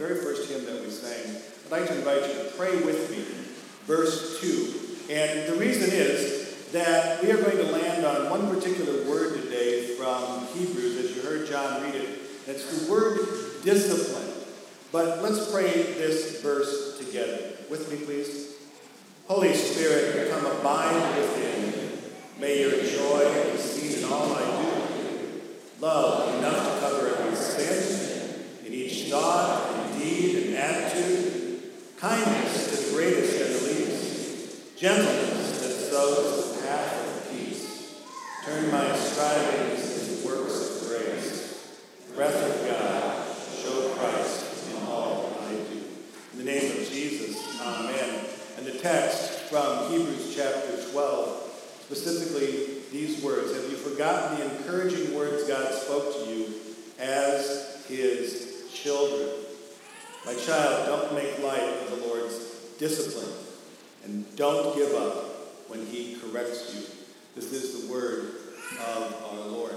very first hymn that we sang, I'd like to invite you to pray with me, verse 2. And the reason is that we are going to land on one particular word today from Hebrews, as you heard John read it. It's the word discipline. But let's pray this verse together. With me, please. Holy Spirit, come abide within. May your joy be seen in all I do. Love enough to cover every sin, in each thought and deed and attitude. Kindness to the greatest and the least. Gentleness that sows the path of peace. Turn my strivings into works of grace. Breath of God, show Christ in all I do. In the name of Jesus, amen. And the text from Hebrews chapter 12, specifically these words, have you forgotten the encouraging words God spoke to you as his children? My child, don't make light of the Lord's discipline, and don't give up when he corrects you. This is the word of our Lord.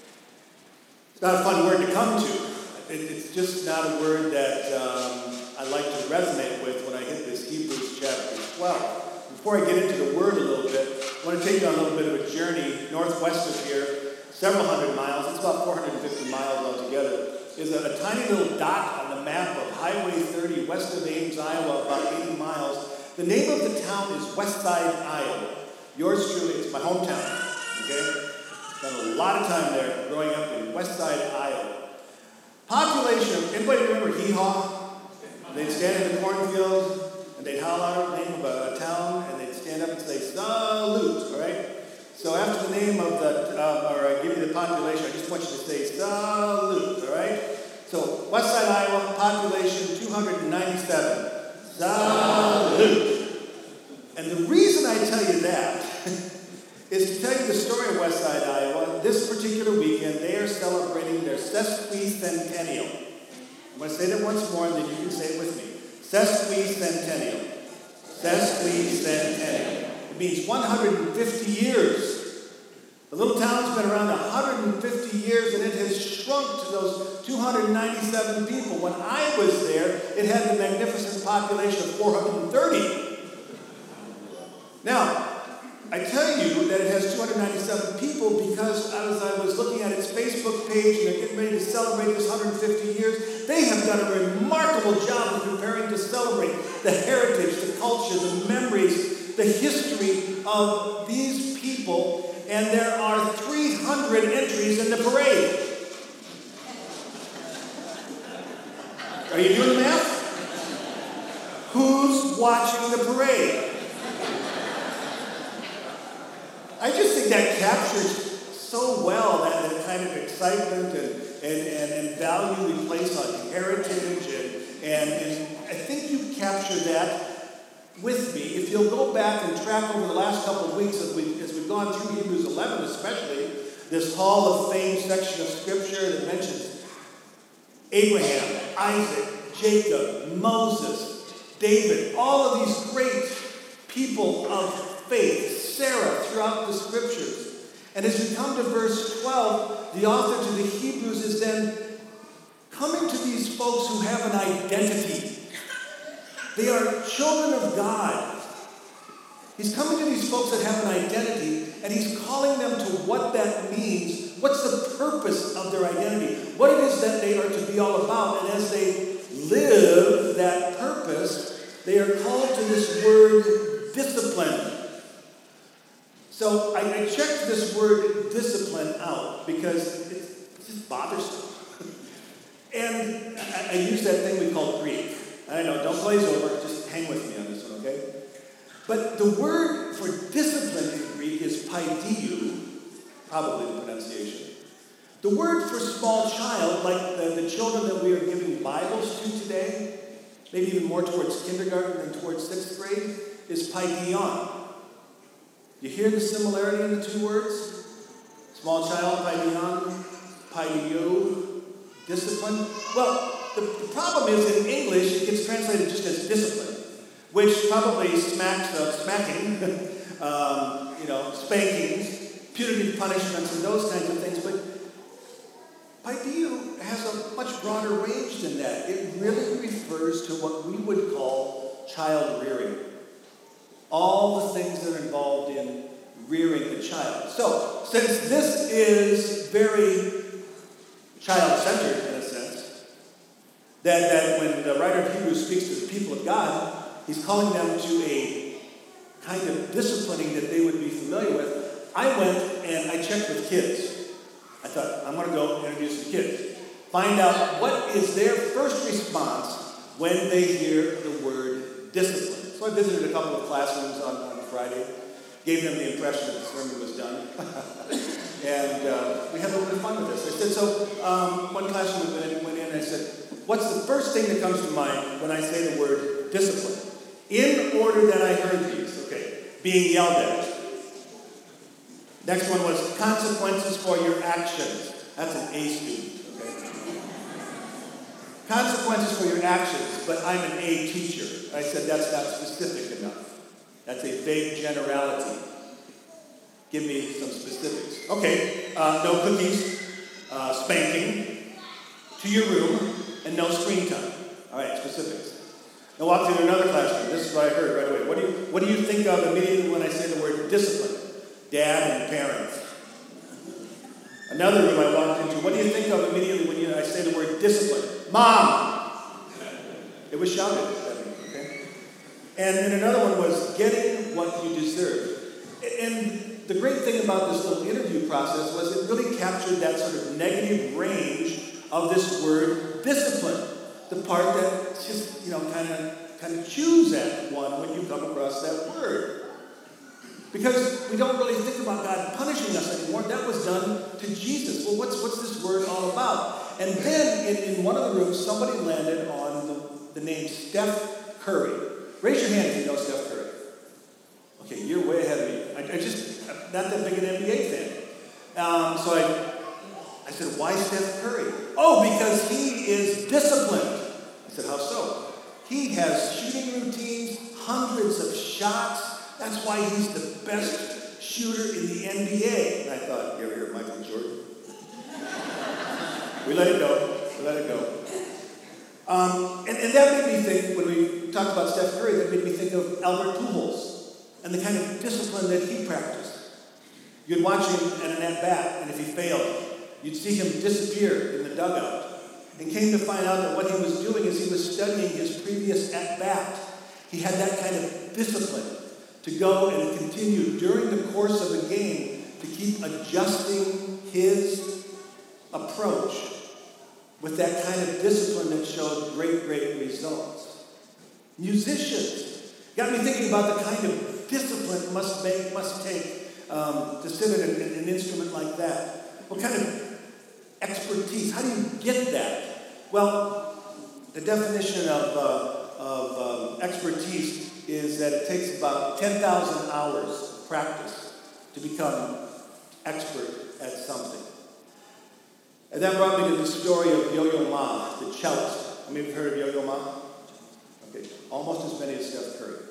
It's not a fun word to come to. It's just not a word that I like to resonate with when I hit this Hebrews chapter 12. Before I get into the word a little bit, I want to take you on a little bit of a journey northwest of here, several hundred miles. It's about 450 miles altogether. Is a tiny little dot on the map of Highway 30 west of Ames, Iowa, about 80 miles. The name of the town is Westside, Iowa. Yours truly, it's my hometown. Okay? Spent a lot of time there growing up in Westside, Iowa. Population, anybody remember Hee Haw? They'd stand in the cornfield and they'd howl out the name of a town and they'd stand up and say, salute, all right? So after the name of or I give you the population, I just want you to say salute, all right? So Westside, Iowa, population 297. Salute. And the reason I tell you that is to tell you the story of Westside, Iowa. This particular weekend, they are celebrating their sesquicentennial. I'm going to say that once more, and then you can say it with me. Sesquicentennial. Sesquicentennial. It means 150 years. The little town's been around 150 years, and it has shrunk to those 297 people. When I was there, it had the magnificent population of 430. Now, I tell you that it has 297 people because as I was looking at its Facebook page and they're getting ready to celebrate this 150 years, they have done a remarkable job of preparing to celebrate the heritage, the culture, the memories, the history of these people. And there are 300 entries in the parade. Are you doing the math? Who's watching the parade? I just think that captures so well that kind of excitement and value we place on heritage. And I think you capture that with me. If you'll go back and track over the last couple of weeks as we've gone through Hebrews 11 especially, this Hall of Fame section of Scripture that mentions Abraham, Isaac, Jacob, Moses, David, all of these great people of faith, Sarah, throughout the Scriptures. And as we come to verse 12, the author to the Hebrews is then coming to these folks who have an identity. They are children of God. He's coming to these folks that have an identity, and he's calling them to what that means. What's the purpose of their identity? What it is that they are to be all about. And as they live that purpose, they are called to this word discipline. So I checked this word discipline out because it's just bothersome. And I use that thing we call Greek. I know, don't glaze over, just hang with me on this one, okay? But the word for discipline in Greek is paideia, probably the pronunciation. The word for small child, like the children that we are giving Bibles to today, maybe even more towards kindergarten than towards 6th grade, is paideon. You hear the similarity in the two words? Small child, paideon, paideio, discipline. Well, the problem is in English, it gets translated just as discipline, which probably smacks of smacking, spankings, punitive punishments, and those kinds of things. But paideia has a much broader range than that. It really refers to what we would call child rearing. All the things that are involved in rearing a child. So, since this is very child-centered in a sense, that when the writer of Hebrews speaks to the people of God, he's calling them to a kind of disciplining that they would be familiar with. I went and I checked with kids. I thought, I'm going to go introduce the kids. Find out what is their first response when they hear the word discipline. So I visited a couple of classrooms on Friday, gave them the impression that the sermon was done, and we had a little bit of fun with this. I said, so one classroom went in and I said, what's the first thing that comes to mind when I say the word discipline? In order that I heard these, okay, being yelled at. Next one was consequences for your actions. That's an A student, okay? Consequences for your actions, but I'm an A teacher. I said that's not specific enough. That's a vague generality. Give me some specifics. Okay, no cookies, spanking, to your room, and no screen time. All right, specifics. I walked into another classroom. This is what I heard right away. What do you think of immediately when I say the word discipline? Dad and parents. Another room I walked into. What do you think of immediately when I say the word discipline? Mom! It was shouted at me, okay? And then another one was getting what you deserve. And the great thing about this little interview process was it really captured that sort of negative range of this word discipline. The part that just, kind of chews at one when you come across that word. Because we don't really think about God punishing us anymore. That was done to Jesus. Well, what's this word all about? And then in one of the rooms, somebody landed on the name Steph Curry. Raise your hand if you know Steph Curry. Okay, you're way ahead of me. I'm not that big an NBA fan. So I said, why Steph Curry? Oh, because he is disciplined. I said, how so? He has shooting routines, hundreds of shots. That's why he's the best shooter in the NBA. And I thought, you ever hear of Michael Jordan? We let it go. And that made me think, when we talked about Steph Curry, that made me think of Albert Pujols and the kind of discipline that he practiced. You'd watch him at an at-bat, and if he failed, you'd see him disappear in the dugout. And came to find out that what he was doing is he was studying his previous at-bat. He had that kind of discipline to go and continue during the course of a game to keep adjusting his approach with that kind of discipline that showed great, great results. Musicians got me thinking about the kind of discipline it must take to sit at an instrument like that. What kind of expertise? How do you get that? Well, the definition of expertise is that it takes about 10,000 hours of practice to become expert at something. And that brought me to the story of Yo-Yo Ma, the cellist. Have you heard of Yo-Yo Ma? Okay, almost as many as Steph Curry.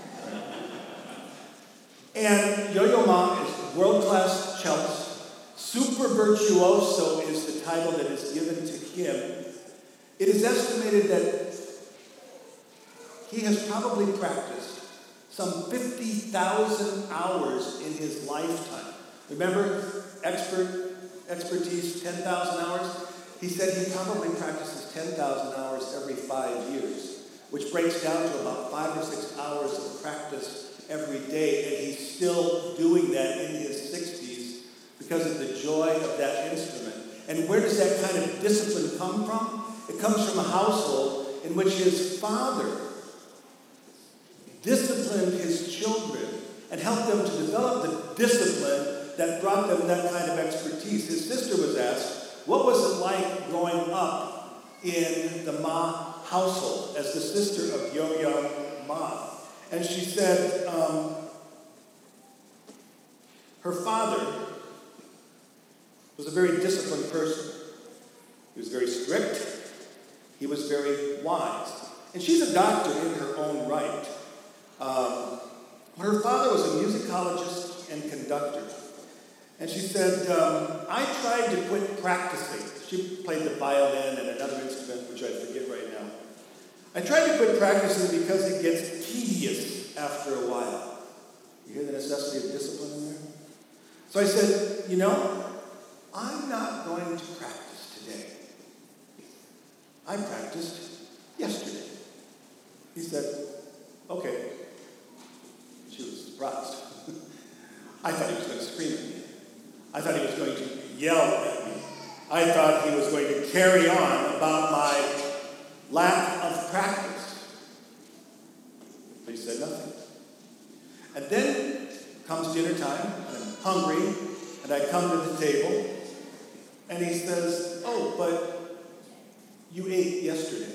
And Yo-Yo Ma is a world-class cellist. Super virtuoso is the title that is given to him. It is estimated that he has probably practiced some 50,000 hours in his lifetime. Remember, expertise, 10,000 hours? He said he probably practices 10,000 hours every 5 years, which breaks down to about 5 or 6 hours of practice every day, and he's still doing that in his 60s because of the joy of that instrument. And where does that kind of discipline come from? It comes from a household in which his father disciplined his children and helped them to develop the discipline that brought them that kind of expertise. His sister was asked, what was it like growing up in the Ma household as the sister of Yo-Yo Ma? And she said her father was a very disciplined person. He was very strict. He was very wise. And she's a doctor in her own right. Her father was a musicologist and conductor. And she said, I tried to quit practicing. She played the violin and another instrument, which I forget right now. I tried to quit practicing because it gets tedious after a while. You hear the necessity of discipline in there? So I said, I'm not going to practice today. I practiced yesterday. He said, okay. She was surprised. I thought he was going to scream at me. I thought he was going to yell at me. I thought he was going to carry on about my lack of practice. But he said nothing. And then comes dinner time, and I'm hungry, and I come to the table, and he says, oh, but you ate yesterday.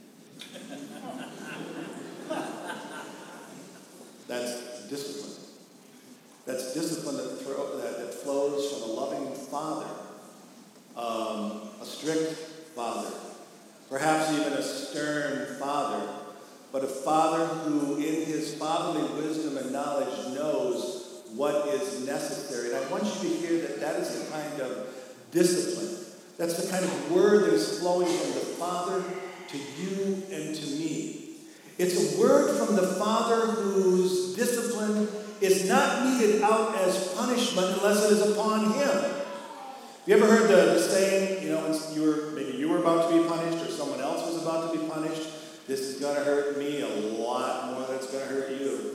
That's discipline. That's discipline that flows from a loving father, a strict father, perhaps even a stern father, but a father who in his fatherly wisdom and knowledge knows what is necessary. And I want you to hear that is the kind of discipline. That's the kind of word that is flowing from the Father to you and to me. It's a word from the Father whose discipline is not meted out as punishment unless it is upon him. Have you ever heard the saying, maybe you were about to be punished or someone else was about to be punished? This is going to hurt me a lot more than it's going to hurt you.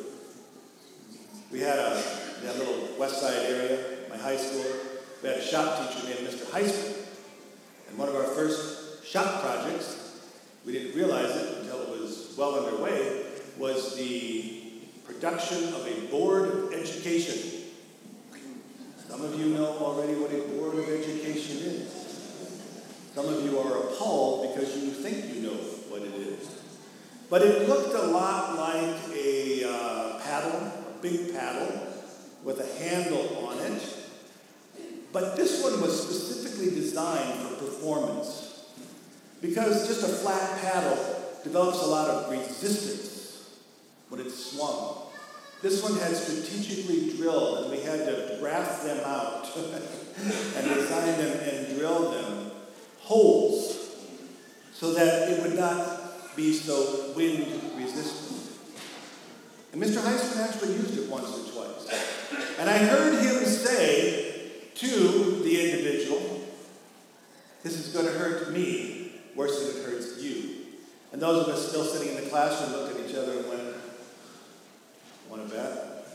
We had that little West Side area, my high school, we had a shop teacher named Mr. Heisman. And one of our first shop projects, we didn't realize it until it was well underway, was the production of a board of education. Some of you know already what a board of education is. Some of you are appalled because you think you know what it is. But it looked a lot like a paddle, a big paddle, with a handle on it. But this one was specifically designed for performance. Because just a flat paddle develops a lot of resistance when it's swung. This one had strategically drilled, and we had to graft them out and design them and drill them holes so that it would not be so wind resistant. And Mr. Heisman actually used it once or twice. And I heard him say to the individual, this is going to hurt me worse than it hurts you. And those of us still sitting in the classroom looked at each other and went, want to bet?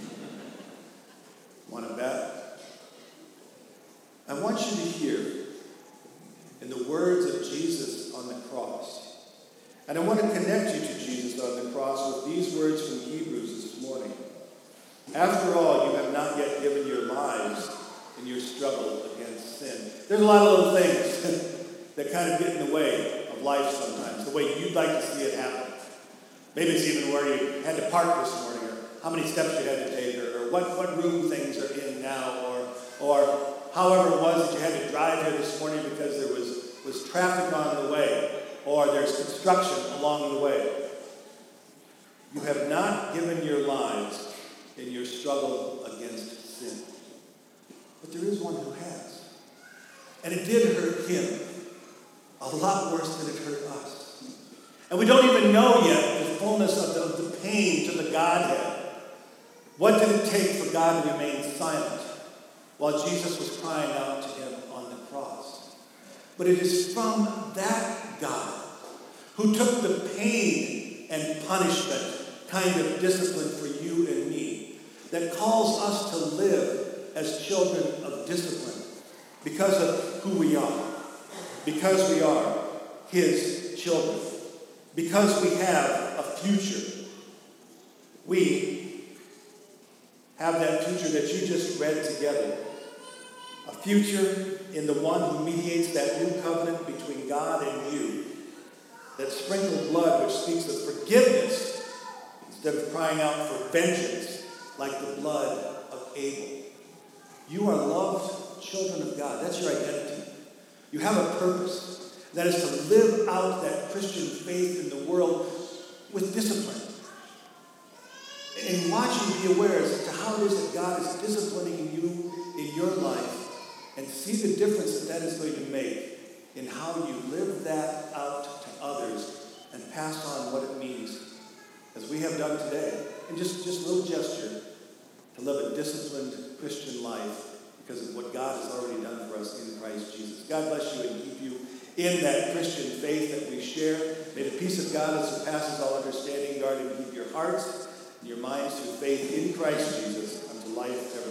Want to bet? I want you to hear in the words of Jesus on the cross. And I want to connect you to Jesus on the cross with these words from Hebrews this morning. After all, you have not yet given your lives in your struggle against sin. There's a lot of little things that kind of get in the way of life sometimes, the way you'd like to see it happen. Maybe it's even where you had to park this morning, or how many steps you had to take, or what room things are in now, or however it was that you had to drive here this morning because there was traffic on the way, or there's construction along the way. You have not given your lives in your struggle against sin. But there is one who has. And it did hurt him a lot worse than it hurt us. And we don't even know yet the fullness of the pain to the Godhead. What did it take for God to remain silent while Jesus was crying out to him on the cross? But it is from that God who took the pain and punishment kind of discipline for you and me that calls us to live as children of discipline because of who we are, because we are his children, because we have a future. We have that future that you just read together, a future in the one who mediates that new covenant between God and you, that sprinkled blood which speaks of forgiveness instead of crying out for vengeance like the blood of Abel. You are loved children of God. That's your identity. You have a purpose. That is to live out that Christian faith in the world with discipline. And watch and be aware as to how it is that God is disciplining you in your life, and see the difference that is going to make in how you live that out to others and pass on what it means, as we have done today, in just a little gesture, to live a disciplined Christian life because of what God has already done for us in Christ Jesus. God bless you and keep you in that Christian faith that we share. May the peace of God that surpasses all understanding guard and keep your hearts and your minds through faith in Christ Jesus unto life everlasting.